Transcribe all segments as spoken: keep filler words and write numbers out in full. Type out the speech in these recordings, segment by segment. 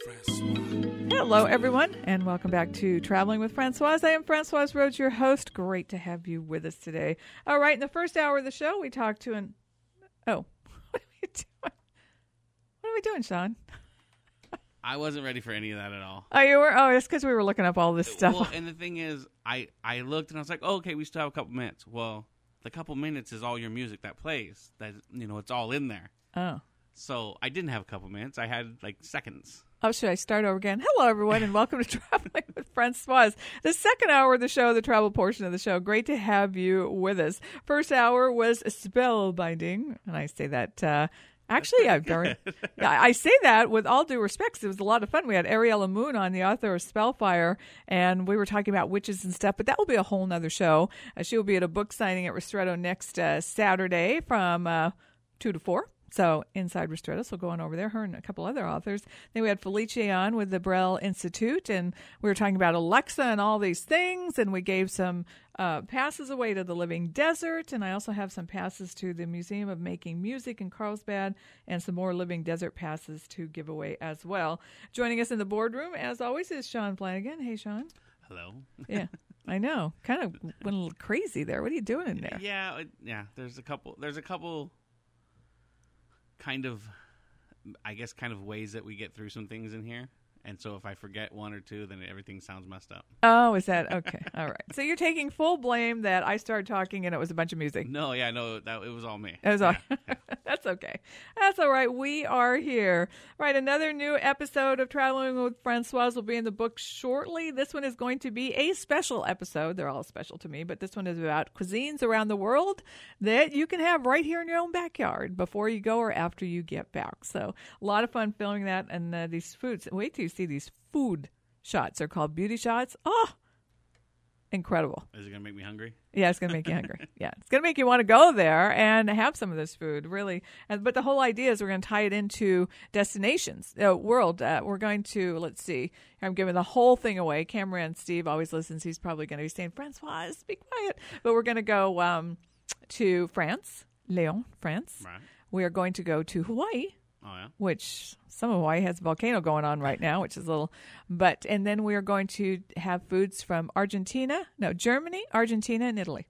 Hello, everyone, and welcome back to Traveling with Francoise. I am Francoise Rhodes, your host. Great to have you with us today. All right, in the first hour of the show, we talked to an... Oh, what are we doing? What are we doing, Sean? I wasn't ready for any of that at all. Oh, you were? Oh, it's because we were looking up all this stuff. Well, and the thing is, I, I looked and I was like, oh, okay, we still have a couple minutes. Well, the couple minutes is all your music that plays. That, you know, it's all in there. Oh. So I didn't have a couple minutes. I had, like, seconds. Oh, should I start over again? Hello, everyone, and welcome to Traveling with Francoise. The second hour of the show, the travel portion of the show. Great to have you with us. First hour was spellbinding, and I say that... Uh, Actually, I've done. Yeah, I say that with all due respect. It was a lot of fun. We had Ariella Moon on, the author of Spellfire, and we were talking about witches and stuff. But that will be a whole nother show. Uh, she will be at a book signing at Ristretto next uh, Saturday from uh, two to four. So inside Ristretto, so go on over there. Her and a couple other authors. Then we had Felice on with the Braille Institute, and we were talking about Alexa and all these things. And we gave some uh, passes away to the Living Desert, and I also have some passes to the Museum of Making Music in Carlsbad, and some more Living Desert passes to give away as well. Joining us in the boardroom, as always, is Sean Flanagan. Hey, Sean. Hello. Yeah, I know. Kind of went a little crazy there. What are you doing in there? Yeah, yeah. There's a couple. There's a couple. Kind of, I guess, kind of ways that we get through some things in here. And so if I forget one or two, then everything sounds messed up. Oh, is that okay? All right. So you're taking full blame that I started talking and it was a bunch of music. No, yeah, no, that it was all me. It was all. Yeah. That's okay. That's all right. We are here. Right. Another new episode of Traveling with Francoise will be in the book shortly. This one is going to be a special episode. They're all special to me, but this one is about cuisines around the world that you can have right here in your own backyard before you go or after you get back. So a lot of fun filming that, and uh, these foods. Wait till you see these food shots. They're called beauty shots. Oh, incredible. Is it going to make me hungry? Yeah, it's going to make you hungry. Yeah, it's going to make you want to go there and have some of this food, really. And, but the whole idea is we're going to tie it into destinations, uh, world. Uh, we're going to, let's see, I'm giving the whole thing away. Cameron Steve always listens. He's probably going to be saying, Francoise, be quiet. But we're going to go um, to France, Lyon, France. Right. We are going to go to Hawaii. Oh, yeah. Which some of Hawaii has a volcano going on right now, which is a little, but, and then we are going to have foods from Argentina, no, Germany, Argentina, and Italy.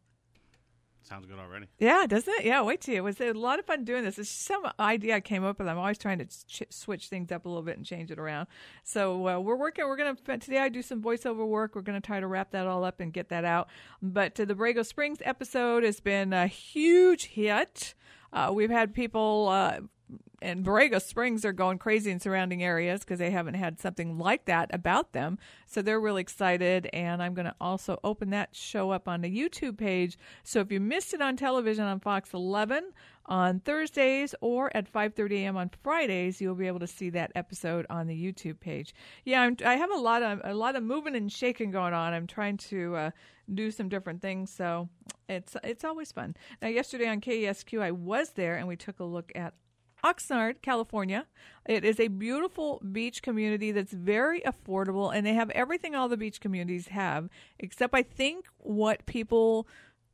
Sounds good already. Yeah, doesn't it? Yeah, wait till you. It was a lot of fun doing this. It's some idea I came up with. I'm always trying to ch- switch things up a little bit and change it around. So uh, we're working. We're going to, today I do some voiceover work. We're going to try to wrap that all up and get that out. But uh, the Borrego Springs episode has been a huge hit. Uh, we've had people, uh, and Borrego Springs are going crazy in surrounding areas because they haven't had something like that about them. So they're really excited. And I'm going to also open that show up on the YouTube page. So if you missed it on television on Fox eleven on Thursdays or at five thirty a.m. on Fridays, you'll be able to see that episode on the YouTube page. Yeah, I'm, I have a lot of a lot of moving and shaking going on. I'm trying to uh, do some different things. So it's it's always fun. Now, yesterday on K E S Q, I was there and we took a look at Oxnard, California. It is a beautiful beach community that's very affordable, and they have everything all the beach communities have, except I think what people,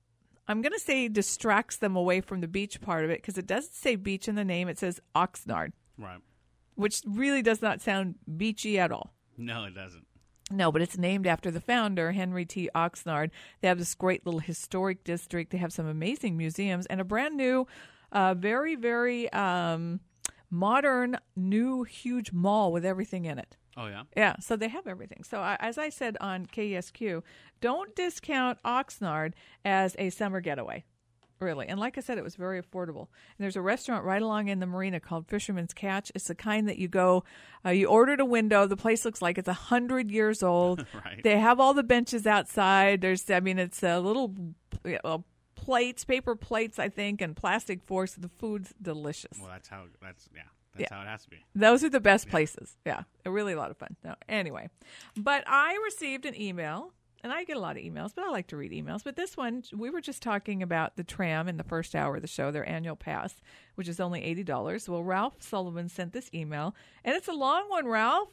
I'm going to say, distracts them away from the beach part of it, because it doesn't say beach in the name. It says Oxnard. Right. Which really does not sound beachy at all. No, it doesn't. No, but it's named after the founder, Henry T. Oxnard. They have this great little historic district. They have some amazing museums and a brand new Uh, very, very um, modern, new, huge mall with everything in it. Oh, yeah? Yeah, so they have everything. So uh, as I said on K E S Q, don't discount Oxnard as a summer getaway, really. And like I said, it was very affordable. And there's a restaurant right along in the marina called Fisherman's Catch. It's the kind that you go, uh, you order at a window. The place looks like it's one hundred years old. Right. They have all the benches outside. There's, I mean, it's a little... You know, plates, paper plates, I think, and plastic forks. The food's delicious. Well, that's how, that's, yeah, that's Yeah. how it has to be. Those are the best Yeah. places. Yeah, really a lot of fun. No, anyway, but I received an email, and I get a lot of emails, but I like to read emails. But this one, we were just talking about the tram in the first hour of the show, their annual pass, which is only eighty dollars. Well, Ralph Sullivan sent this email, and it's a long one, Ralph.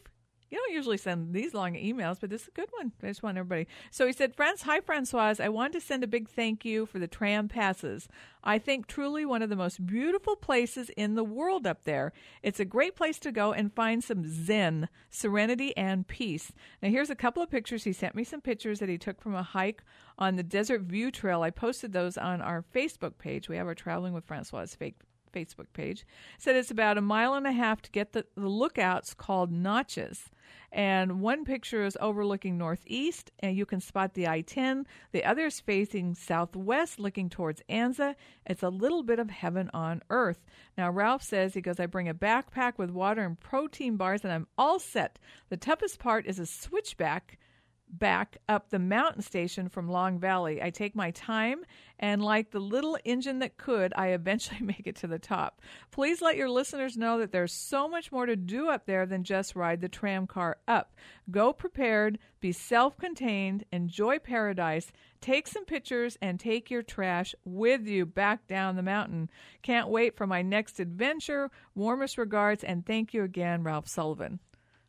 You don't usually send these long emails, but this is a good one. I just want everybody. So he said, "Friends, hi, Francoise. I wanted to send a big thank you for the tram passes. I think truly one of the most beautiful places in the world up there. It's a great place to go and find some zen, serenity, and peace." Now, here's a couple of pictures. He sent me some pictures that he took from a hike on the Desert View Trail. I posted those on our Facebook page. We have our Traveling with Francoise fake Facebook page. Said it's about a mile and a half to get the, the lookouts called notches. And one picture is overlooking northeast, and you can spot the I ten. The other is facing southwest, looking towards Anza. It's a little bit of heaven on earth. Now, Ralph says, he goes, "I bring a backpack with water and protein bars, and I'm all set. The toughest part is a switchback back up the mountain station from Long Valley. I take my time, and like the little engine that could, I eventually make it to the top. Please let your listeners know that there's so much more to do up there than just ride the tram car up. Go prepared, be self-contained, enjoy paradise, take some pictures, and take your trash with you back down the mountain. Can't wait for my next adventure. Warmest regards, and thank you again, Ralph Sullivan."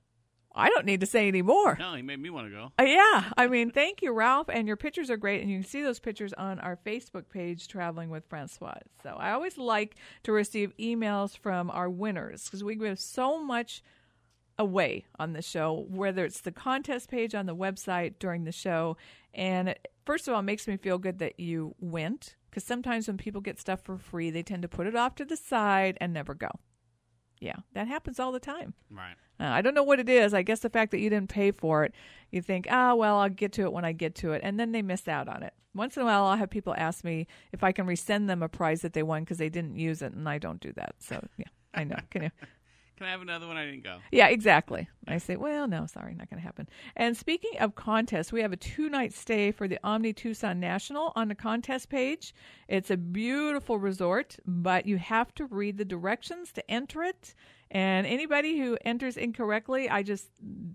I don't need to say any more. No, he made me want to go. Uh, yeah. I mean, thank you, Ralph. And your pictures are great. And you can see those pictures on our Facebook page, Traveling with Francoise. So I always like to receive emails from our winners because we give so much away on the show, whether it's the contest page on the website during the show. And it, first of all, it makes me feel good that you went, because sometimes when people get stuff for free, they tend to put it off to the side and never go. Yeah, that happens all the time. Right. Uh, I don't know what it is. I guess the fact that you didn't pay for it, you think, ah, well, I'll get to it when I get to it. And then they miss out on it. Once in a while, I'll have people ask me if I can resend them a prize that they won because they didn't use it, and I don't do that. So, yeah, I know. Can you? Can I have another one? I didn't go. Yeah, exactly. I say, well, no, sorry, not going to happen. And speaking of contests, we have a two-night stay for the Omni Tucson National on the contest page. It's a beautiful resort, but you have to read the directions to enter it. And anybody who enters incorrectly, I just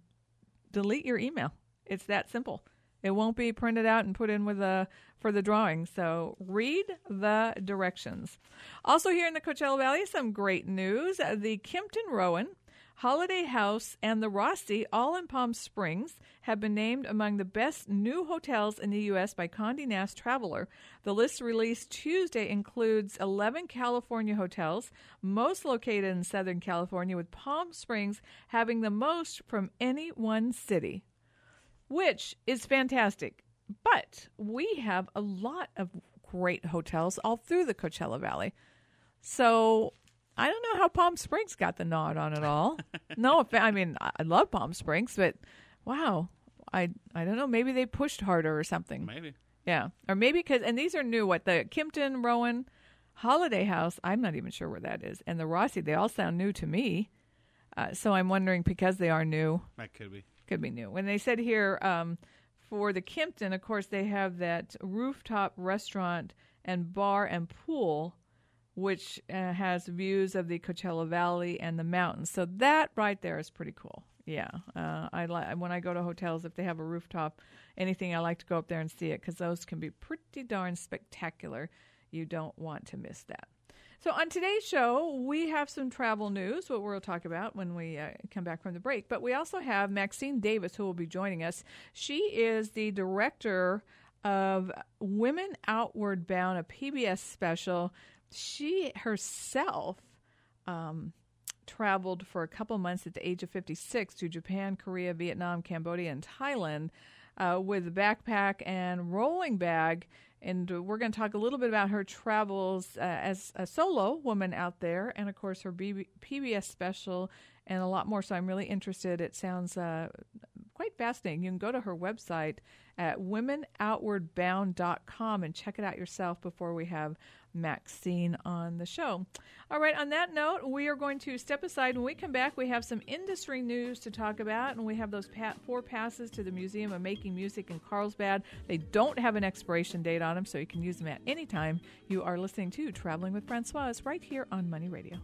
delete your email. It's that simple. It won't be printed out and put in with a for the drawing. So read the directions. Also here in the Coachella Valley, some great news. The Kimpton Rowan, Holiday House, and the Rossi, all in Palm Springs, have been named among the best new hotels in the U S by Condé Nast Traveler. The list released Tuesday includes eleven California hotels, most located in Southern California, with Palm Springs having the most from any one city, which is fantastic. But we have a lot of great hotels all through the Coachella Valley. So I don't know how Palm Springs got the nod on it all. No, I mean, I love Palm Springs, but wow, I I don't know. Maybe they pushed harder or something. Maybe. Yeah. Or maybe because, and these are new, what, the Kimpton, Rowan, Holiday House, I'm not even sure where that is. And the Rossi, they all sound new to me. Uh, so I'm wondering, because they are new. That could be. Could be new. When they said here, um, for the Kimpton, of course, they have that rooftop restaurant and bar and pool, which uh, has views of the Coachella Valley and the mountains. So that right there is pretty cool. Yeah, uh, I like when I go to hotels, if they have a rooftop, anything, I like to go up there and see it because those can be pretty darn spectacular. You don't want to miss that. So on today's show, we have some travel news, what we'll talk about when we uh, come back from the break. But we also have Maxine Davis, who will be joining us. She is the director of Women Outward Bound, a P B S special. She herself um, traveled for a couple months at the age of fifty-six to Japan, Korea, Vietnam, Cambodia, and Thailand uh, with a backpack and rolling bag. And we're going to talk a little bit about her travels uh, as a solo woman out there, and, of course, her B B- P B S special, and a lot more. So I'm really interested. It sounds uh, quite fascinating. You can go to her website at women outward bound dot com and check it out yourself before we have Maxine on the show. All right, on that note, we are going to step aside. When we come back, we have some industry news to talk about, and we have those pa- four passes to the Museum of Making Music in Carlsbad. They don't have an expiration date on them, so you can use them at any time. You are listening to Traveling with Francoise right here on Money Radio.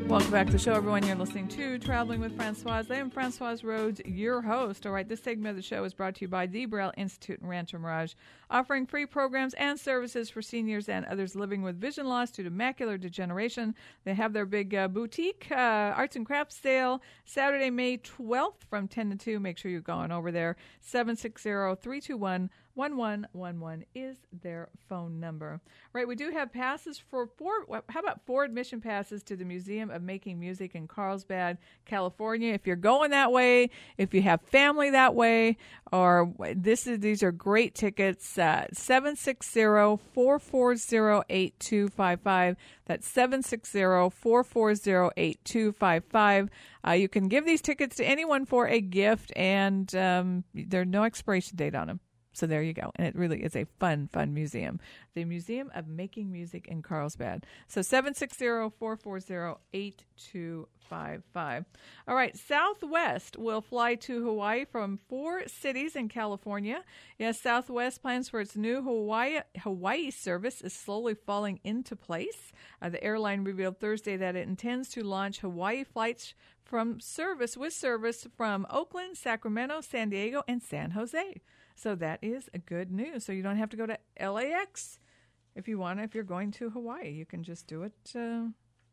Welcome back to the show, everyone. You're listening to Traveling with Francoise. I am Francoise Rhodes, your host. All right, this segment of the show is brought to you by the Braille Institute in Rancho Mirage, offering free programs and services for seniors and others living with vision loss due to macular degeneration. They have their big uh, boutique uh, arts and crafts sale Saturday, May twelfth from ten to two. Make sure you're going over there. seven six zero, three two one, one one one one is their phone number. Right, we do have passes for four. How about four admission passes to the Museum of Making Music in Carlsbad, California? If you're going that way, if you have family that way, or this is these are great tickets. Uh, seven six zero, four four zero, eight two five five. That's seven six zero, four four zero, eight two five five. Uh, you can give these tickets to anyone for a gift, and um, there's no expiration date on them. So there you go. And it really is a fun, fun museum. The Museum of Making Music in Carlsbad. So seven six zero, four four zero, eight two five five. All right. Southwest will fly to Hawaii from four cities in California. Yes, Southwest plans for its new Hawaii Hawaii service is slowly falling into place. Uh, the airline revealed Thursday that it intends to launch Hawaii flights from service with service from Oakland, Sacramento, San Diego, and San Jose. So that is a good news. So you don't have to go to L A X if you want. If you're going to Hawaii, you can just do it uh,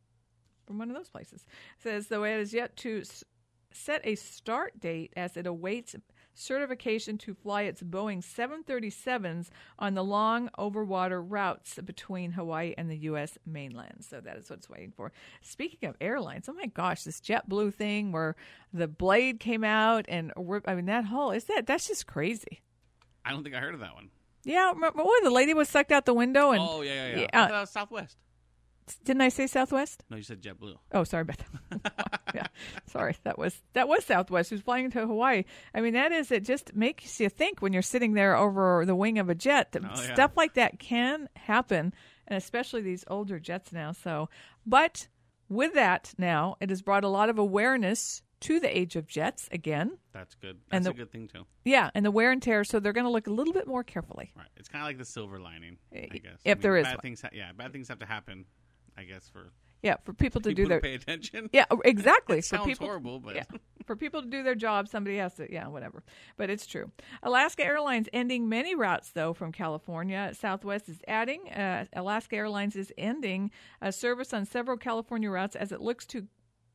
from one of those places. It says, though it is yet to s- set a start date as it awaits certification to fly its Boeing seven thirty-sevens on the long overwater routes between Hawaii and the U S mainland. So that is what it's waiting for. Speaking of airlines, oh my gosh, this JetBlue thing where the blade came out and we're, I mean that whole is that that's just crazy. I don't think I heard of that one. Yeah, remember when the lady was sucked out the window? And oh, yeah, yeah, yeah. yeah I thought that was Southwest. Didn't I say Southwest? No, you said JetBlue. Oh, sorry about that. yeah, sorry. That was that was Southwest who's flying to Hawaii. I mean, that is, it just makes you think when you're sitting there over the wing of a jet. That Oh, yeah. Stuff like that can happen, and especially these older jets now. So, but with that now, it has brought a lot of awareness to the age of jets again. That's good. That's And the- a good thing, too. Yeah, and the wear and tear, so they're going to look a little bit more carefully. Right. It's kind of like the silver lining, I If guess. I mean, there is bad one. things ha- yeah, bad things have to happen, I guess, for Yeah, for people to people do their to pay attention. yeah, exactly. It for sounds people, horrible, but... yeah, for people to do their job, somebody has to, yeah, whatever. But it's true. Alaska Airlines ending many routes, though, from California. Southwest is adding. Uh, Alaska Airlines is ending a service on several California routes as it looks to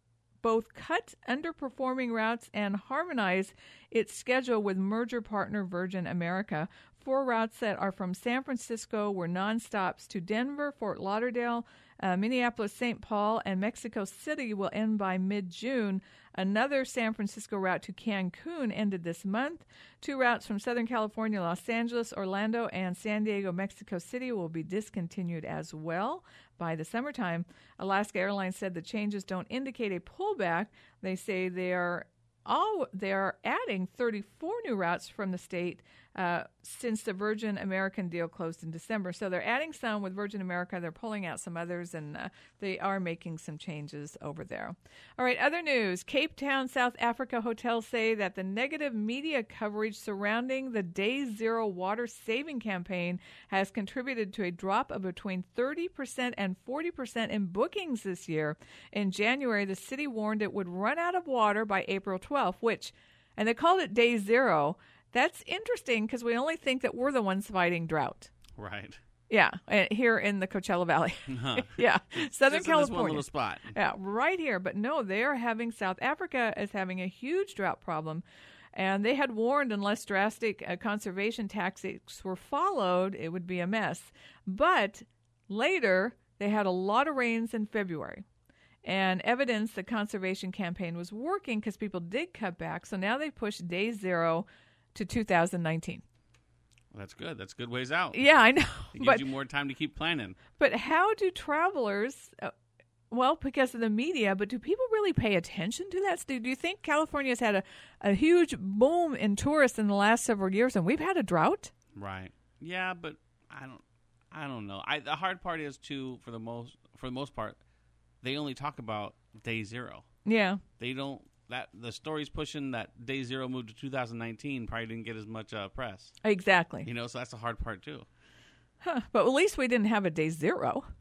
both cut underperforming routes and harmonize its schedule with merger partner Virgin America. Four routes that are from San Francisco were nonstops to Denver, Fort Lauderdale, uh, Minneapolis, Saint Paul, and Mexico City will end by mid-June. Another San Francisco route to Cancun ended this month. Two routes from Southern California, Los Angeles, Orlando, and San Diego, Mexico City will be discontinued as well by the summertime. Alaska Airlines said the changes don't indicate a pullback. They say they are all they are adding thirty-four new routes from the state uh, since the Virgin American deal closed in December. So they're adding some with Virgin America. They're pulling out some others, and uh, they are making some changes over there. All right, other news. Cape Town, South Africa hotels say that the negative media coverage surrounding the Day Zero water saving campaign has contributed to a drop of between thirty percent and forty percent in bookings this year. In January, the city warned it would run out of water by April twelfth, which, and they called it Day Zero. That's interesting because we only think that we're the ones fighting drought. Right. Yeah, uh, here in the Coachella Valley. Huh. yeah, Southern Just in this one California. little spot. Yeah, right here. But no, they are having, South Africa is having a huge drought problem. And they had warned unless drastic uh, conservation tactics were followed, it would be a mess. But later, they had a lot of rains in February. And evidence the conservation campaign was working because people did cut back. So now they pushed Day Zero to two thousand nineteen. Well, that's good. That's good ways out. Yeah, I know. It gives but you more time to keep planning. but how do travelers? Uh, well, because of the media, but do people really pay attention to that? Do, do you think California has had a, a huge boom in tourists in the last several years, and we've had a drought? Right. Yeah, but I don't. I don't know. I, the hard part is too, for the most for the most part, they only talk about Day Zero. Yeah. They don't. That the stories pushing that Day Zero moved to two thousand nineteen probably didn't get as much uh, press. Exactly. You know, so that's the hard part too. Huh. But at least we didn't have a Day Zero.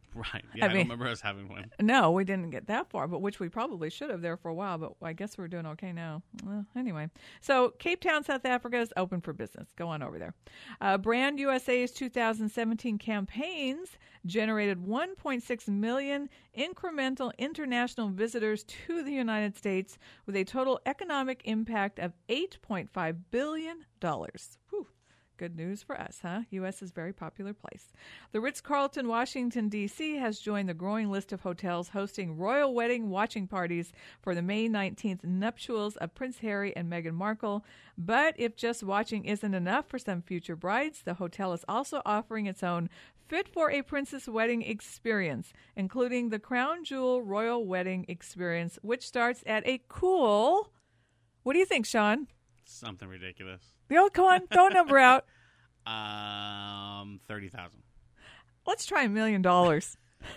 Right. Yeah, I, I don't mean, remember us having one. No, we didn't get that far, but which we probably should have there for a while, but I guess we're doing okay now. Well, anyway. So Cape Town, South Africa is open for business. Go on over there. Uh, Brand U S A's two thousand seventeen campaigns generated one point six million incremental international visitors to the United States with a total economic impact of eight point five billion dollars. Whew. Good news for us, huh? U S is a very popular place. The Ritz-Carlton, Washington, D C has joined the growing list of hotels hosting royal wedding watching parties for the May nineteenth nuptials of Prince Harry and Meghan Markle. But if just watching isn't enough for some future brides, the hotel is also offering its own fit for a princess wedding experience, including the Crown Jewel Royal Wedding Experience, which starts at a cool, what do you think, Sean? Something ridiculous. Yo, come on, throw a number out. Um, thirty thousand. Let's try a million dollars.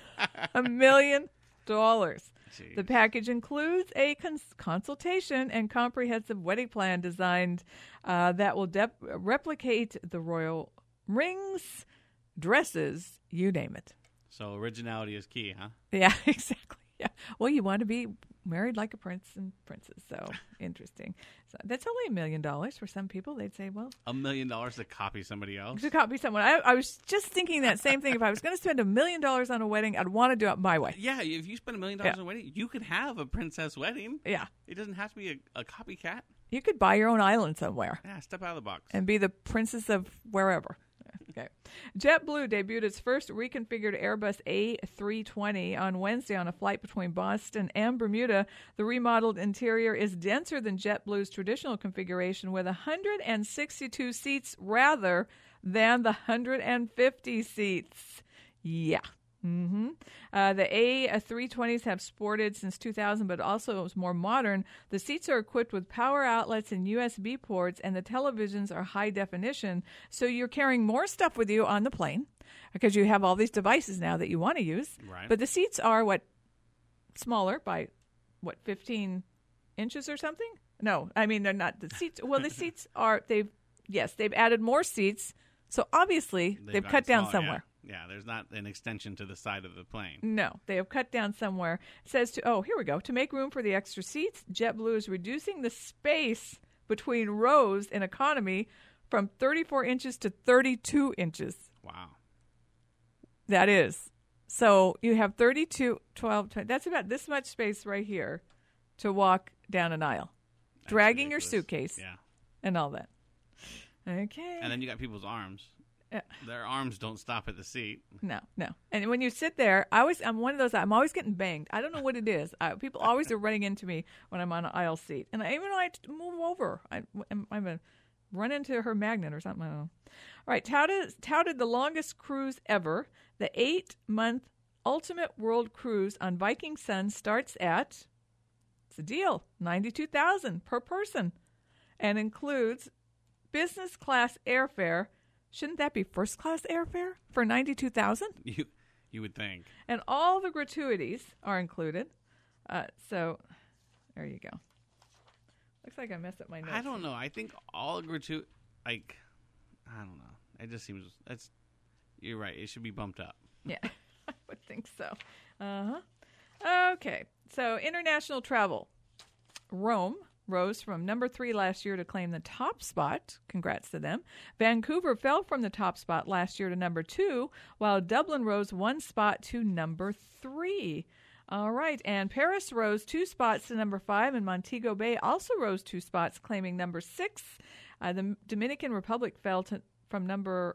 A million dollars. Jeez. The package includes a cons- consultation and comprehensive wedding plan designed uh, that will de- replicate the royal rings, dresses, you name it. So originality is key, huh? Yeah, exactly. Yeah. Well, you want to be married like a prince and princess. So interesting. So that's only a million dollars for some people. They'd say, well, a million dollars to copy somebody else. To copy someone. I, I was just thinking that same thing. If I was going to spend a million dollars on a wedding, I'd want to do it my way. Yeah, if you spend a million dollars Yeah. on a wedding, you could have a princess wedding. Yeah. It doesn't have to be a, a copycat. You could buy your own island somewhere Yeah, step out of the box. and be the princess of wherever. Okay. JetBlue debuted its first reconfigured Airbus A three twenty on Wednesday on a flight between Boston and Bermuda. The remodeled interior is denser than JetBlue's traditional configuration with one hundred sixty-two seats rather than the one hundred fifty seats. Yeah. Mm-hmm. Uh, the A three twenties have sported since two thousand, but also is more modern. The seats are equipped with power outlets and U S B ports, and the televisions are high definition. So you're carrying more stuff with you on the plane because you have all these devices now that you want to use. Right. But the seats are what smaller by what fifteen inches or something? No, I mean they're not the seats. Well, the seats are they've yes they've added more seats. So obviously they've, They've cut gotten down smaller, somewhere. Yeah. Yeah, there's not an extension to the side of the plane. No, they have cut down somewhere. It says to, oh, here we go. To make room for the extra seats, JetBlue is reducing the space between rows in economy from thirty-four inches to thirty-two inches. Wow. That is. So you have thirty-two, twelve, twenty. That's about this much space right here to walk down an aisle, That's dragging ridiculous. your suitcase Yeah. and all that. Okay. And then you got people's arms. Yeah. Their arms don't stop at the seat. No, no. And when you sit there, I always, I'm one of those, I'm always getting banged. I don't know what it is. I, people always are running into me when I'm on an aisle seat. And I, even though I move over, I, I'm, I'm a run into her magnet or something. I don't know. All right. Touted, touted the longest cruise ever. The eight-month Ultimate World Cruise on Viking Sun starts at, it's a deal, ninety-two thousand dollars per person and includes business class airfare. Shouldn't that be first class airfare for ninety-two thousand dollars? You you would think. And all the gratuities are included. Uh, so there you go. Looks like I messed up my notes. I don't know. I think all gratuit like I don't know. It just seems that's you're right. It should be bumped up. Yeah, I would think so. Uh-huh. Okay. So international travel. Rome rose from number three last year to claim the top spot. Congrats to them. Vancouver fell from the top spot last year to number two, while Dublin rose one spot to number three. All right. And Paris rose two spots to number five, and Montego Bay also rose two spots, claiming number six. Uh, the Dominican Republic fell to, from number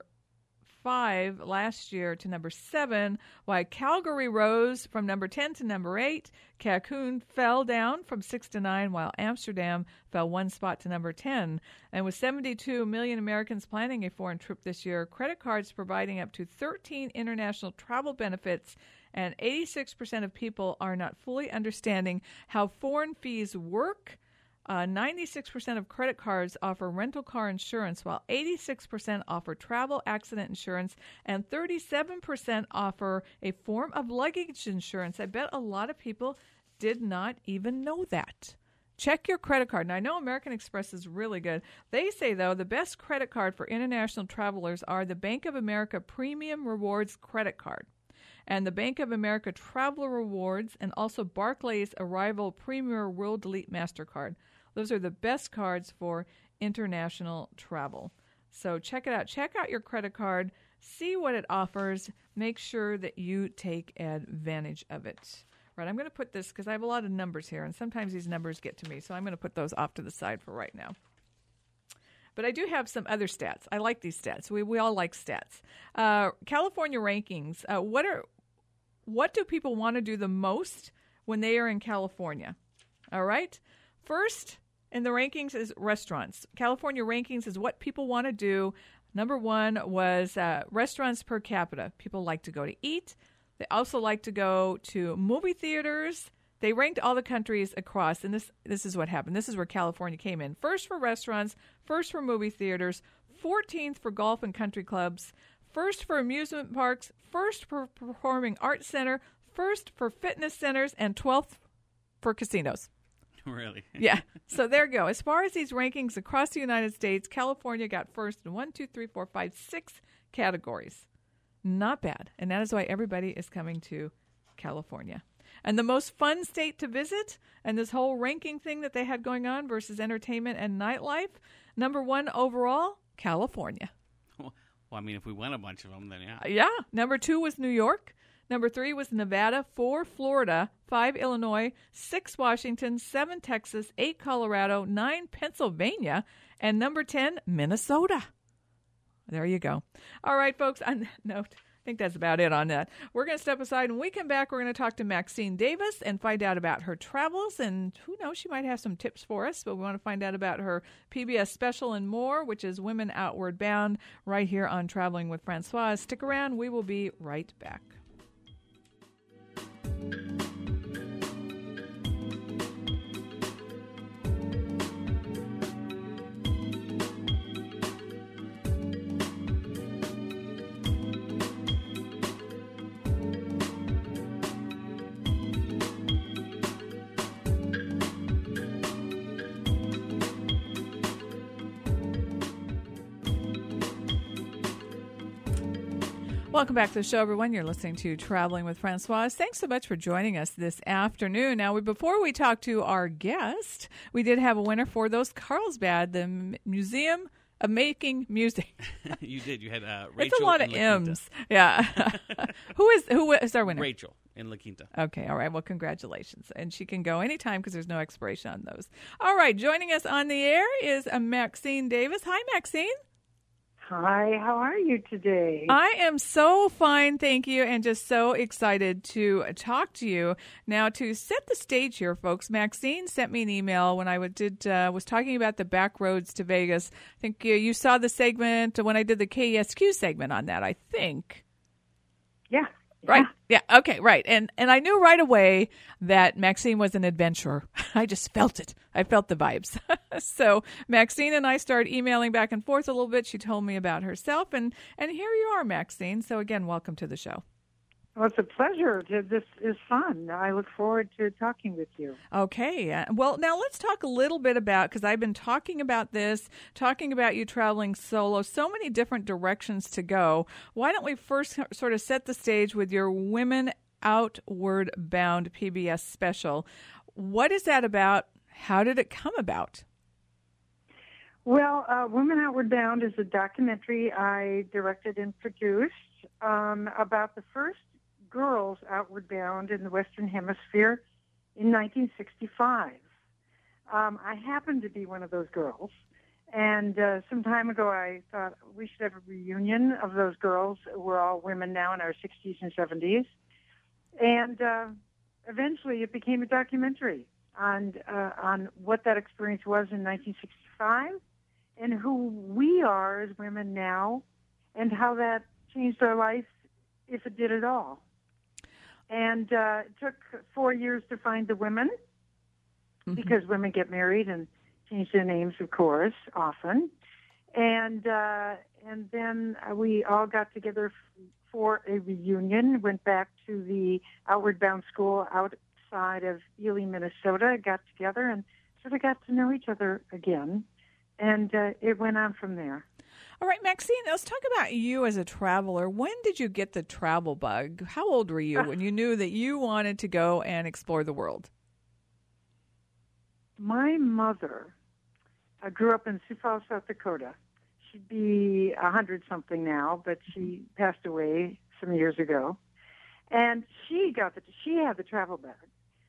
five last year to number seven, while Calgary rose from number ten to number eight. Cancun fell down from six to nine, while Amsterdam fell one spot to number ten. And with seventy-two million Americans planning a foreign trip this year, credit cards providing up to thirteen international travel benefits, and eighty-six percent of people are not fully understanding how foreign fees work. Uh, ninety-six percent of credit cards offer rental car insurance, while eighty-six percent offer travel accident insurance, and thirty-seven percent offer a form of luggage insurance. I bet a lot of people did not even know that. Check your credit card. Now, I know American Express is really good. They say, though, the best credit card for international travelers are the Bank of America Premium Rewards credit card. and the Bank of America Traveler Rewards, and also Barclays Arrival Premier World Elite MasterCard. Those are the best cards for international travel. So check it out. Check out your credit card. See what it offers. Make sure that you take advantage of it. Right, I'm going to put this because I have a lot of numbers here, and sometimes these numbers get to me, so I'm going to put those off to the side for right now. But I do have some other stats. I like these stats. We we all like stats. Uh, California rankings. Uh, what are what do people want to do the most when they are in California? All right. First in the rankings is restaurants. California rankings is what people want to do. Number one was uh, restaurants per capita. People like to go to eat. They also like to go to movie theaters. They ranked all the countries across, and this this is what happened. This is where California came in. First for restaurants, first for movie theaters, fourteenth for golf and country clubs, first for amusement parks, first for performing arts center, first for fitness centers, and twelfth for casinos. Really? Yeah. So there you go. As far as these rankings across the United States, California got first in one, two, three, four, five, six categories. Not bad. And that is why everybody is coming to California. And the most fun state to visit, and this whole ranking thing that they had going on versus entertainment and nightlife, number one overall, California. Well, I mean, if we won a bunch of them, then yeah. Yeah. Number two was New York. Number three was Nevada. Four, Florida. Five, Illinois. Six, Washington. Seven, Texas. Eight, Colorado. Nine, Pennsylvania. And number ten, Minnesota. There you go. All right, folks, on that note, I think that's about it on that. We're going to step aside. When we come back, we're going to talk to Maxine Davis and find out about her travels. And who knows, she might have some tips for us, but we want to find out about her P B S special and more, which is Women Outward Bound, right here on Traveling with Francoise. Stick around. We will be right back. Welcome back to the show, everyone. You're listening to Traveling with Francoise. Thanks so much for joining us this afternoon. Now, we, before we talk to our guest, we did have a winner for those Carlsbad, the M- Museum of Making Music. You did. You had uh, Rachel. It's a lot of M's. Yeah. who is who is our winner? Rachel in La Quinta. Okay. All right. Well, congratulations. And she can go anytime because there's no expiration on those. All right. Joining us on the air is uh, Maxine Davis. Hi, Maxine. Hi, how are you today? I am so fine, thank you, and just so excited to talk to you. Now, to set the stage here, folks, Maxine sent me an email when I did uh, was talking about the back roads to Vegas. I think uh, you saw the segment when I did the K E S Q segment on that, I think. Yeah. Right. Yeah. Okay. Right. And and I knew right away that Maxine was an adventurer. I just felt it. I felt the vibes. So Maxine and I started emailing back and forth a little bit. She told me about herself, and and here you are, Maxine. So again, welcome to the show. Well, it's a pleasure. This is fun. I look forward to talking with you. Okay. Uh, well, now let's talk a little bit about, because I've been talking about this, talking about you traveling solo, so many different directions to go. Why don't we first sort of set the stage with your Women Outward Bound P B S special? What is that about? How did it come about? Well, uh, Women Outward Bound is a documentary I directed and produced um, about the first girls outward bound in the Western Hemisphere in nineteen sixty-five. Um, I happened to be one of those girls, and uh, some time ago I thought we should have a reunion of those girls. We're all women now in our sixties and seventies, and uh, eventually it became a documentary on uh, on what that experience was in nineteen sixty-five and who we are as women now, and how that changed our life, if it did at all. And uh, it took four years to find the women, mm-hmm. because women get married and change their names, of course, often. And uh, and then we all got together f- for a reunion, went back to the Outward Bound School outside of Ely, Minnesota, got together and sort of got to know each other again. And uh, it went on from there. All right, Maxine, let's talk about you as a traveler. When did you get the travel bug? How old were you when you knew that you wanted to go and explore the world? My mother uh, grew up in Sioux Falls, South Dakota. She'd be a hundred something now, but she passed away some years ago. And she got the she had the travel bag.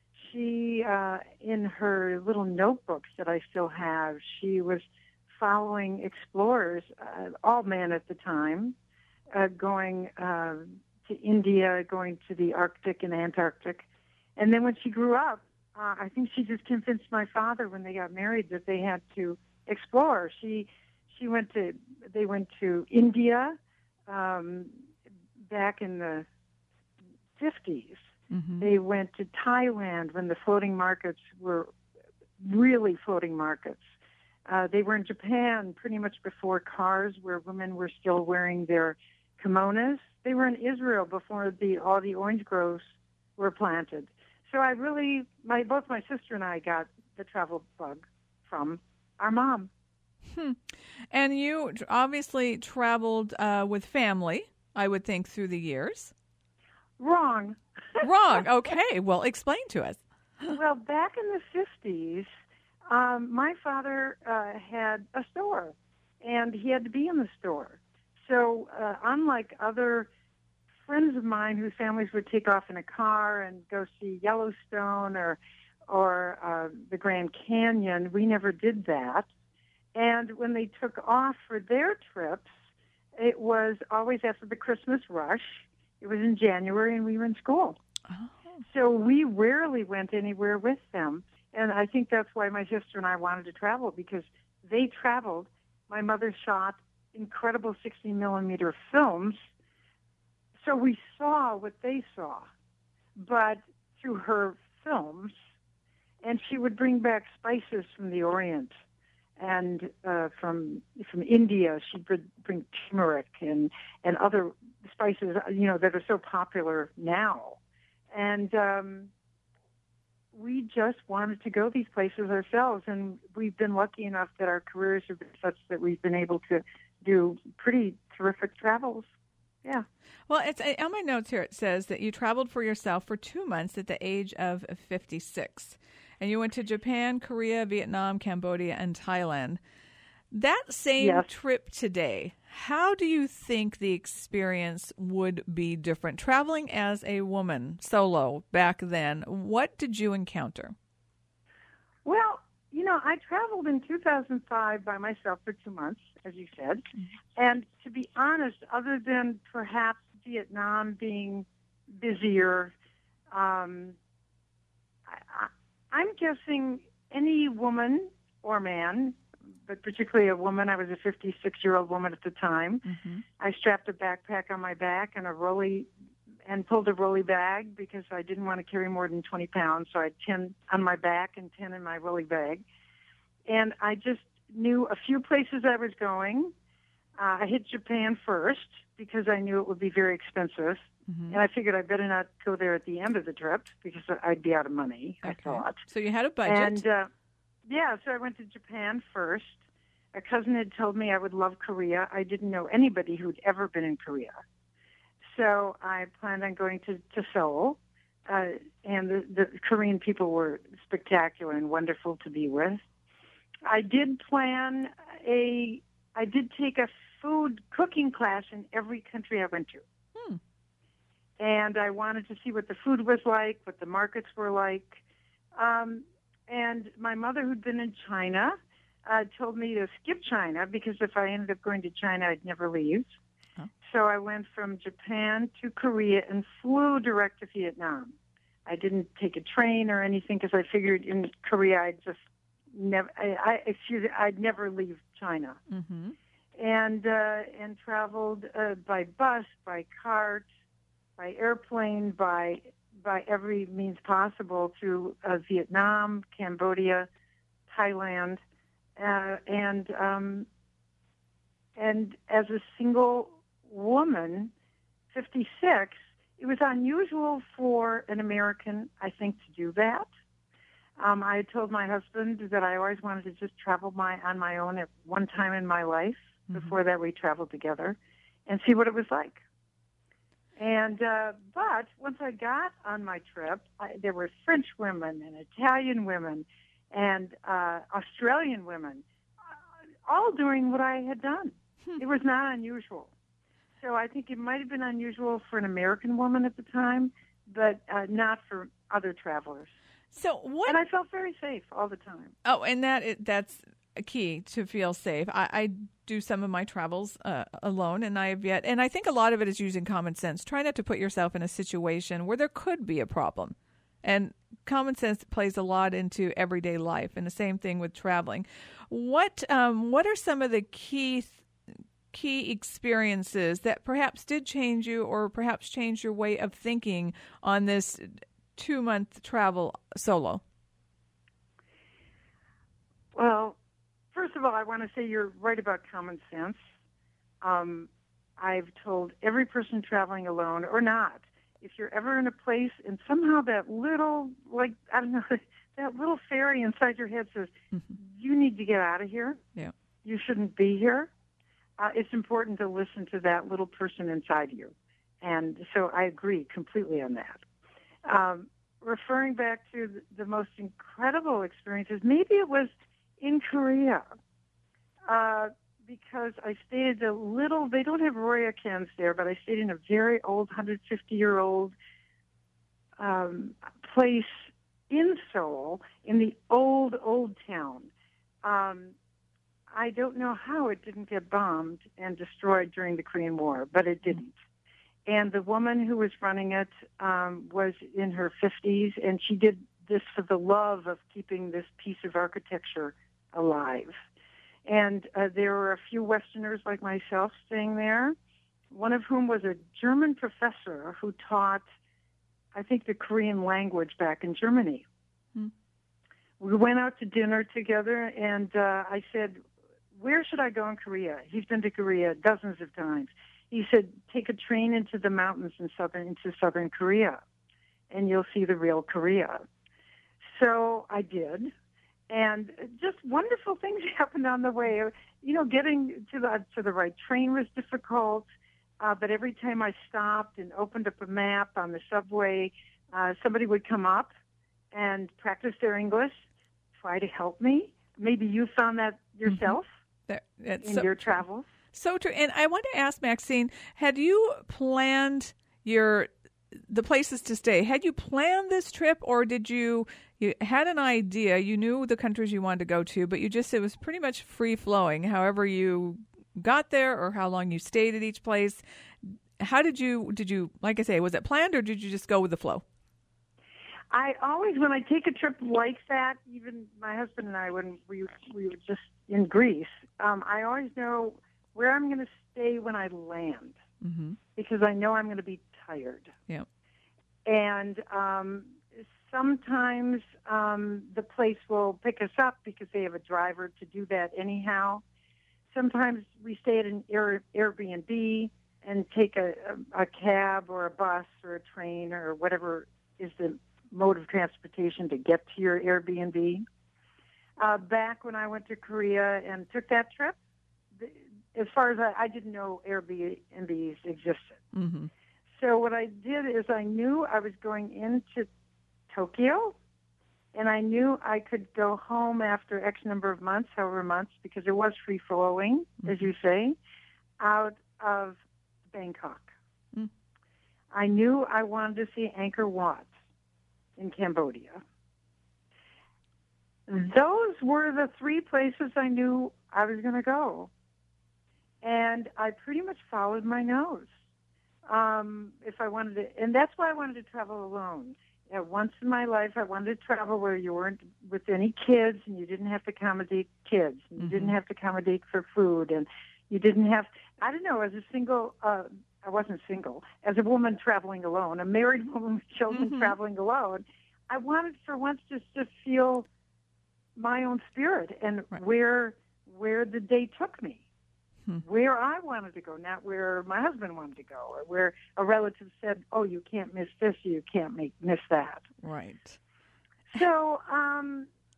She uh, in her little notebooks that I still have, she was following explorers, uh, all men at the time, uh, going uh, to India, going to the Arctic and Antarctic. And then when she grew up, uh, I think she just convinced my father when they got married that they had to explore. She she went to they went to India um, back in the fifties. Mm-hmm. They went to Thailand when the floating markets were really floating markets. Uh, they were in Japan pretty much before cars, where women were still wearing their kimonos. They were in Israel before the all the orange groves were planted. So I really, my both my sister and I got the travel bug from our mom. Hmm. And you obviously traveled uh, with family, I would think, through the years. Wrong. Wrong. Okay. Well, explain to us. Well, back in the fifties, um, my father uh, had a store, and he had to be in the store. So uh, unlike other friends of mine whose families would take off in a car and go see Yellowstone or or uh, the Grand Canyon, we never did that. And when they took off for their trips, it was always after the Christmas rush. It was in January, and we were in school. Oh. So we rarely went anywhere with them. And I think that's why my sister and I wanted to travel, because they traveled. My mother shot incredible sixty millimeter films, so we saw what they saw, but through her films. And she would bring back spices from the Orient, and uh, from from India. She'd bring turmeric and and other spices, you know, that are so popular now. And um, we just wanted to go these places ourselves, and we've been lucky enough that our careers have been such that we've been able to do pretty terrific travels. Yeah. Well, it's on my notes here. It says that you traveled for yourself for two months at the age of fifty-six, and you went to Japan, Korea, Vietnam, Cambodia, and Thailand. That same yes. trip today, how do you think the experience would be different? Traveling as a woman, solo, back then, what did you encounter? Well, you know, I traveled in two thousand five by myself for two months, as you said. And to be honest, other than perhaps Vietnam being busier, um, I, I, I'm guessing any woman or man, but particularly a woman, I was a fifty-six-year-old woman at the time. Mm-hmm. I strapped a backpack on my back and a rolly and pulled a rolly bag because I didn't want to carry more than twenty pounds. So I had ten on my back and ten in my rolly bag. And I just knew a few places I was going. Uh, I hit Japan first because I knew it would be very expensive. Mm-hmm. And I figured I better not go there at the end of the trip because I'd be out of money, okay. I thought. So you had a budget. And, uh, yeah, so I went to Japan first. A cousin had told me I would love Korea. I didn't know anybody who'd ever been in Korea. So I planned on going to, to Seoul. Uh, and the, the Korean people were spectacular and wonderful to be with. I did plan a, I did take a food cooking class in every country I went to. Hmm. And I wanted to see what the food was like, what the markets were like. Um, and my mother, who'd been in China, uh, told me to skip China because if I ended up going to China, I'd never leave. Huh. So I went from Japan to Korea and flew direct to Vietnam. I didn't take a train or anything because I figured in Korea I'd just never, I, I excuse me, I'd never leave China. Mm-hmm. And uh, and traveled uh, by bus, by cart, by airplane, by by every means possible through uh, Vietnam, Cambodia, Thailand, uh, and um, and as a single woman, fifty-six, it was unusual for an American, I think, to do that. Um, I had told my husband that I always wanted to just travel my on my own at one time in my life. before that we traveled together, and see what it was like. And uh, but once I got on my trip, I, there were French women and Italian women and uh, Australian women, uh, all doing what I had done. It was not unusual. So I think it might have been unusual for an American woman at the time, but uh, not for other travelers. So what? And I felt very safe all the time. Oh, and that is, that's a key to feel safe. I, I do some of my travels uh, alone, and I have yet, and I think a lot of it is using common sense. Try not to put yourself in a situation where there could be a problem. And common sense plays a lot into everyday life, and the same thing with traveling. What um, what are some of the key key experiences that perhaps did change you, or perhaps change your way of thinking on this two month travel solo? Well, first of all, I want to say you're right about common sense. Um, I've told every person traveling alone or not, if you're ever in a place and somehow that little, like, I don't know, that little fairy inside your head says, mm-hmm. you need to get out of here. Yeah. You shouldn't be here. Uh, it's important to listen to that little person inside you. And so I agree completely on that. Um, referring back to the most incredible experiences, maybe it was in Korea, uh, because I stayed at a little, they don't have ryokan there, but I stayed in a very old, one hundred fifty-year-old um, place in Seoul, in the old, old town. Um, I don't know how it didn't get bombed and destroyed during the Korean War, but it didn't. And the woman who was running it um, was in her fifties, and she did this for the love of keeping this piece of architecture alive. And uh, there were a few Westerners like myself staying there, one of whom was a German professor who taught, I think, the Korean language back in Germany. Hmm. We went out to dinner together, and uh, I said, where should I go in Korea? He's been to Korea dozens of times. He said, take a train into the mountains in southern, into southern Korea, and you'll see the real Korea. So I did. And just wonderful things happened on the way. You know, getting to the to the right train was difficult, uh, but every time I stopped and opened up a map on the subway, uh, somebody would come up and practice their English, try to help me. Maybe you found that yourself mm-hmm. that, in so your true. travels. So true. And I want to ask, Maxine, had you planned your the places to stay? Had you planned this trip, or did you you had an idea? You knew the countries you wanted to go to, but you just it was pretty much free flowing. However you got there, or how long you stayed at each place. How did you did you like I say? Was it planned, or did you just go with the flow? I always, when I take a trip like that, even my husband and I, when we we were just in Greece, um, I always know where I'm going to stay when I land, mm-hmm. because I know I'm going to be tired. Yeah. And um, sometimes um, the place will pick us up because they have a driver to do that anyhow. Sometimes we stay at an Air, Airbnb and take a, a, a cab or a bus or a train or whatever is the mode of transportation to get to your Airbnb. Uh, back when I went to Korea and took that trip, the, as far as I, I didn't know Airbnbs existed. Mm-hmm. So what I did is I knew I was going into Tokyo, and I knew I could go home after X number of months, however months, because it was free-flowing, mm-hmm. as you say, out of Bangkok. Mm-hmm. I knew I wanted to see Angkor Wat in Cambodia. Those were the three places I knew I was going to go. And I pretty much followed my nose. Um, if I wanted to, and that's why I wanted to travel alone. At once in my life, I wanted to travel where you weren't with any kids, and you didn't have to accommodate kids, and you mm-hmm. didn't have to accommodate for food, and you didn't have, I don't know, as a single, uh, I wasn't single, as a woman traveling alone, a married woman with children mm-hmm. traveling alone, I wanted for once just to feel my own spirit and right. where where the day took me. Where I wanted to go, not where my husband wanted to go, or where a relative said, oh, you can't miss this, or you can't make, miss that. Right. So um,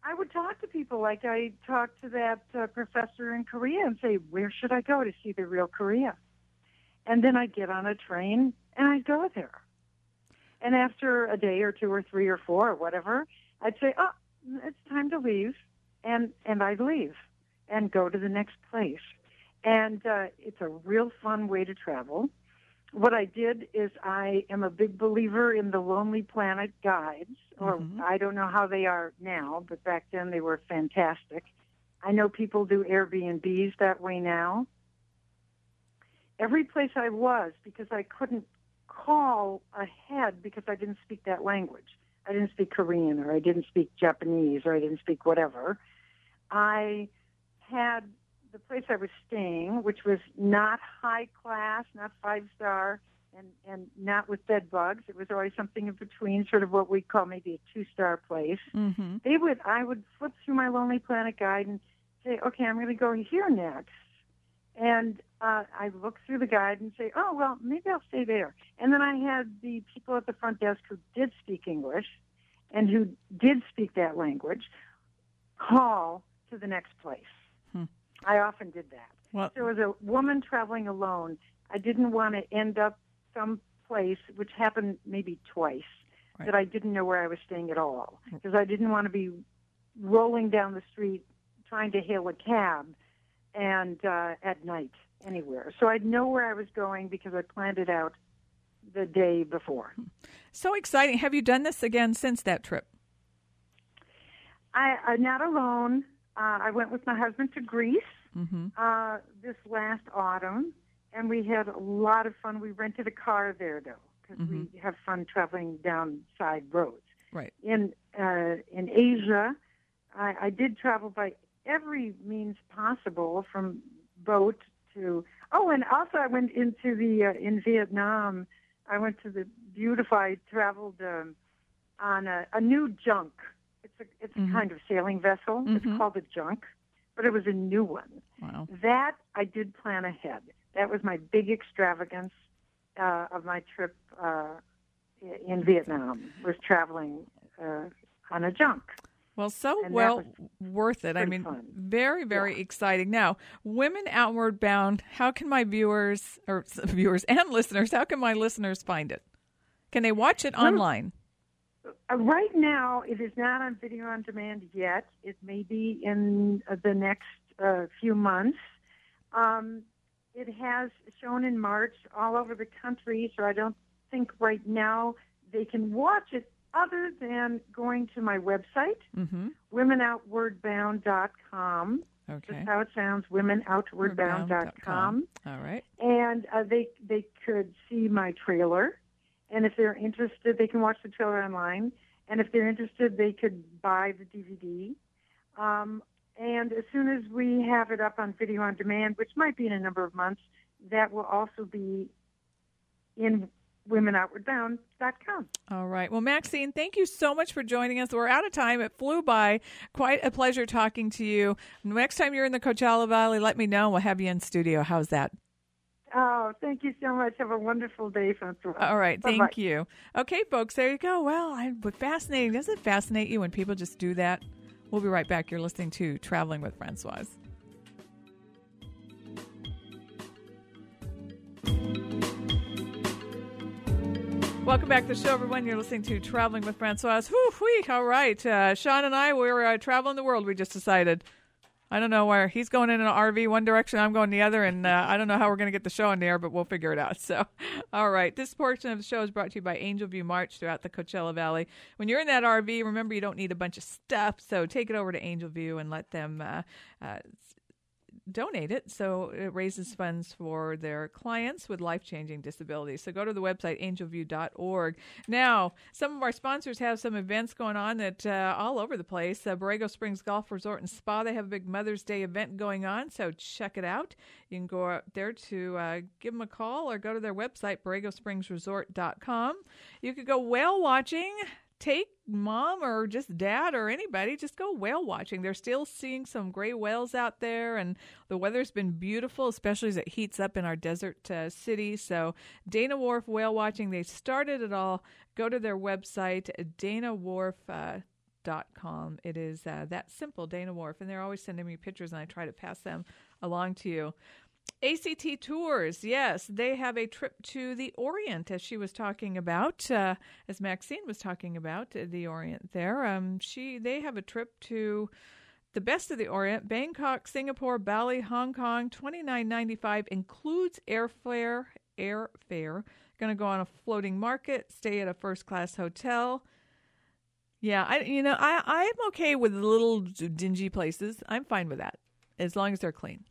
I would talk to people like I talked to that uh, professor in Korea and say, where should I go to see the real Korea? And then I'd get on a train and I'd go there. And after a day or two or three or four or whatever, I'd say, oh, it's time to leave. And, and I'd leave and go to the next place. And uh, it's a real fun way to travel. What I did is I am a big believer in the Lonely Planet guides, or Mm-hmm. I don't know how they are now, but back then they were fantastic. I know people do Airbnbs that way now. Every place I was, because I couldn't call ahead because I didn't speak that language. I didn't speak Korean, or I didn't speak Japanese, or I didn't speak whatever. I had the place I was staying, which was not high class, not five star, and, and not with bed bugs. It was always something in between, sort of what we call maybe a two star place. Mm-hmm. They would, I would flip through my Lonely Planet guide and say, okay, I'm going to go here next. And uh, I look through the guide and say, oh, well, maybe I'll stay there. And then I had the people at the front desk who did speak English and who did speak that language call to the next place. Hmm. I often did that. Well, So as a woman traveling alone, I didn't want to end up someplace, which happened maybe twice, Right. that I didn't know where I was staying at all, because I didn't want to be rolling down the street trying to hail a cab and uh, at night anywhere. So I'd know where I was going because I planned it out the day before. so exciting. Have you done this again since that trip? I, I'm not alone. Uh, I went with my husband to Greece Mm-hmm. uh, this last autumn, and we had a lot of fun. We rented a car there, though, because Mhm. we have fun traveling down side roads. Right. In uh, in Asia, I, I did travel by every means possible, from boat to oh, and also I went into the uh, in Vietnam. I went to the beautiful. I traveled um, on a, a new junk. It's a it's Mhm. a kind of sailing vessel. Mhm. It's called a junk, but it was a new one. Wow. That I did plan ahead. That was my big extravagance uh, of my trip uh, in Vietnam, was traveling uh, on a junk. Well, so And that well was worth it. I pretty mean, fun. very, very Yeah. exciting. Now, Women Outward Bound, how can my viewers, or viewers and listeners, how can my listeners find it? Can they watch it Well, online? Uh, right now, it is not on video on demand yet. It may be in uh, the next uh, few months. Um, it has shown in March all over the country, so I don't think right now they can watch it other than going to my website, Mm-hmm. women outward bound dot com. Okay. That's how it sounds, women outward bound dot com. All right. And uh, they they could see my trailer, and if they're interested, they can watch the trailer online. And if they're interested, they could buy the D V D. Um, and as soon as we have it up on video on demand, which might be in a number of months, that will also be in women outward bound dot com. All right. Well, Maxine, thank you so much for joining us. We're out of time. It flew by. Quite a pleasure talking to you. Next time you're in the Coachella Valley, let me know. We'll have you in studio. How's that? Oh, thank you so much. Have a wonderful day, Francois. All right. Thank Bye-bye. you. Okay, folks, there you go. Well, I, but fascinating. Doesn't it fascinate you when people just do that? We'll be right back. You're listening to Traveling with Francoise. Welcome back to the show, everyone. You're listening to Traveling with Francoise. Whew, whee. All right. Uh, Sean and I, we're uh, traveling the world, we just decided. I don't know where. He's going in an R V one direction, I'm going the other, and uh, I don't know how we're going to get the show on the air, but we'll figure it out. So, all right. This portion of the show is brought to you by Angel View March throughout the Coachella Valley. When you're in that R V, remember you don't need a bunch of stuff, so take it over to Angel View and let them uh, uh, donate it, so it raises funds for their clients with life-changing disabilities. So go to the website angel view dot org. Now, some of our sponsors have some events going on that uh, all over the place. Uh, Borrego Springs Golf Resort and Spa, they have a big Mother's Day event going on, so check it out. You can go out there to uh, give them a call or go to their website, borrego springs resort dot com. You could go whale watching. Take mom or just dad or anybody, just go whale watching. They're still seeing some gray whales out there, and the weather's been beautiful, especially as it heats up in our desert uh, city. So Dana Wharf Whale Watching, they started it all. Go to their website, Dana Wharf uh, dot com. It is uh, that simple, Dana Wharf. And they're always sending me pictures, and I try to pass them along to you. A C T Tours, yes, they have a trip to the Orient, as she was talking about, uh, as Maxine was talking about uh, the Orient there. Um, she They have a trip to the best of the Orient, Bangkok, Singapore, Bali, Hong Kong, twenty-nine ninety-five, includes airfare, airfare. Going to go on a floating market, stay at a first-class hotel. Yeah, I you know, I, I'm okay with little dingy places. I'm fine with that, as long as they're clean.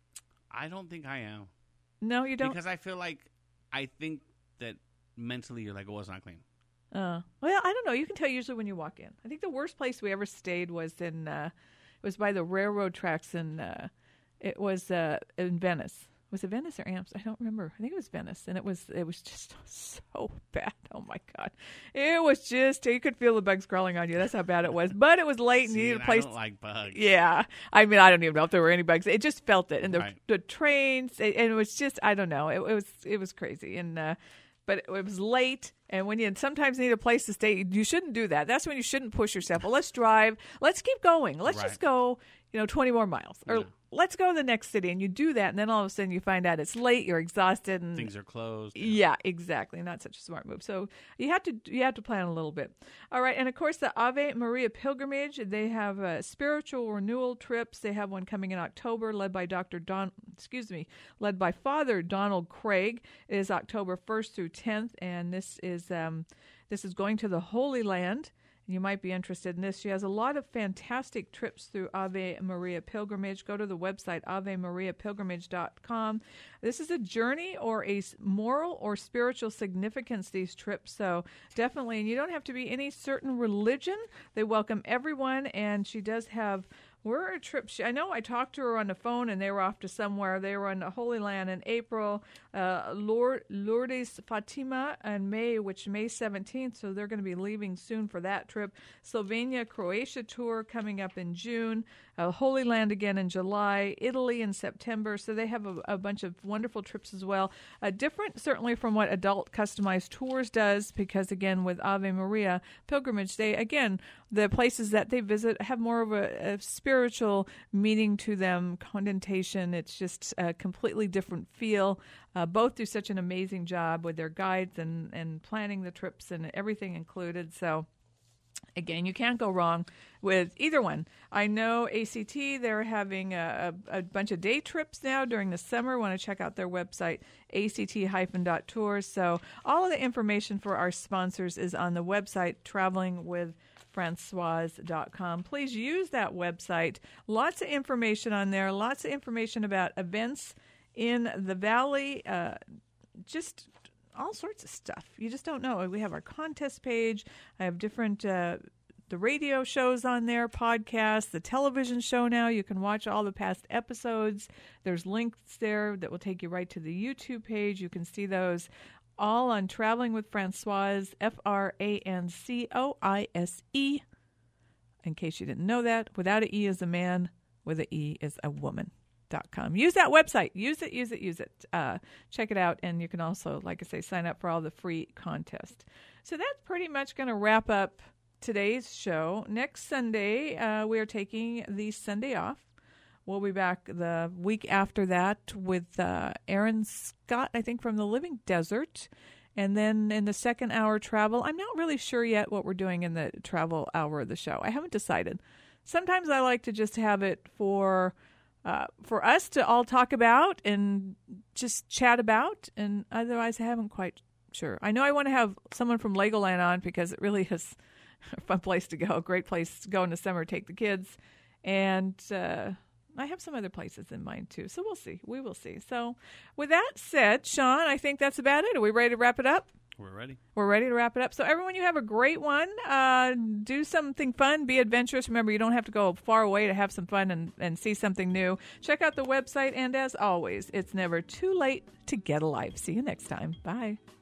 I don't think I am. No, you don't? Because I feel like, I think that mentally you're like, oh, it's not clean. Uh, well, I don't know. You can tell usually when you walk in. I think the worst place we ever stayed was in, uh, it was by the railroad tracks in, uh, it was uh, in Venice. Was it Venice or Amsterdam? I don't remember. I think it was Venice, and it was it was just so bad. Oh my God, it was just you could feel the bugs crawling on you. That's how bad it was. But it was late, and See, you needed and a place. I don't like bugs. Yeah, I mean, I don't even know if there were any bugs. It just felt it, and the Right. the trains, it, and it was just I don't know. It, it was it was crazy, and uh, but it, it was late. And when you sometimes need a place to stay, you shouldn't do that. That's when you shouldn't push yourself. Well, let's drive. Let's keep going. Let's Right. just go, you know, twenty more miles. Or Yeah. let's go to the next city. And you do that. And then all of a sudden you find out it's late. You're exhausted. And Things are closed. yeah, exactly. Not such a smart move. So you have to you have to plan a little bit. All right. And, of course, the Ave Maria Pilgrimage, they have uh, spiritual renewal trips. They have one coming in October led by Doctor Don, excuse me, led by Father Donald Craig. It is October first through tenth. And this is um, this is going to the Holy Land. You might be interested in this. She has a lot of fantastic trips through Ave Maria Pilgrimage. Go to the website, ave maria pilgrimage dot com. This is a journey or a moral or spiritual significance, these trips. So definitely, and you don't have to be any certain religion. They welcome everyone, and she does have We're a trip. She, I know I talked to her on the phone, and they were off to somewhere. They were in the Holy Land in April. Uh, Lord, Lourdes Fatima in May, which May seventeenth, so they're going to be leaving soon for that trip. Slovenia, Croatia tour coming up in June. Uh, Holy Land again in July. Italy in September. So they have a, a bunch of wonderful trips as well. Uh, different, certainly, from what Adult Customized Tours does, because, again, with Ave Maria Pilgrimage, they, again, the places that they visit have more of a, a spiritual meaning to them, connotation. It's just a completely different feel. Uh, both do such an amazing job with their guides and, and planning the trips and everything included. So, again, you can't go wrong with either one. I know A C T, they're having a, a, a bunch of day trips now during the summer. Want to check out their website, a c t dash dot tours. So all of the information for our sponsors is on the website, traveling with francoise dot com. Please use that website. Lots of information on there, lots of information about events in the Valley, uh, just all sorts of stuff. You just don't know. We have our contest page. I have different uh, the radio shows on there, podcasts, the television show now. You can watch all the past episodes. There's links there that will take you right to the YouTube page. You can see those all on Traveling with Francoise, F R A N C O I S E. In case you didn't know that, without an E is a man, with an E is a woman. Dot com. Use that website. Use it, use it, use it. Uh, check it out. And you can also, like I say, sign up for all the free contests. So that's pretty much going to wrap up today's show. Next Sunday, uh, we are taking the Sunday off. We'll be back the week after that with uh, Aaron Scott, I think, from the Living Desert. And then in the second hour travel, I'm not really sure yet what we're doing in the travel hour of the show. I haven't decided. Sometimes I like to just have it for uh, for us to all talk about and just chat about. And otherwise, I haven't quite sure. I know I want to have someone from Legoland on because it really is a fun place to go. A great place to go in the summer, take the kids. And uh, I have some other places in mind, too. So we'll see. We will see. So with that said, Sean, I think that's about it. Are we ready to wrap it up? We're ready. We're ready to wrap it up. So everyone, you have a great one. Uh, do something fun. Be adventurous. Remember, you don't have to go far away to have some fun and, and see something new. Check out the website. And as always, it's never too late to get a life. See you next time. Bye.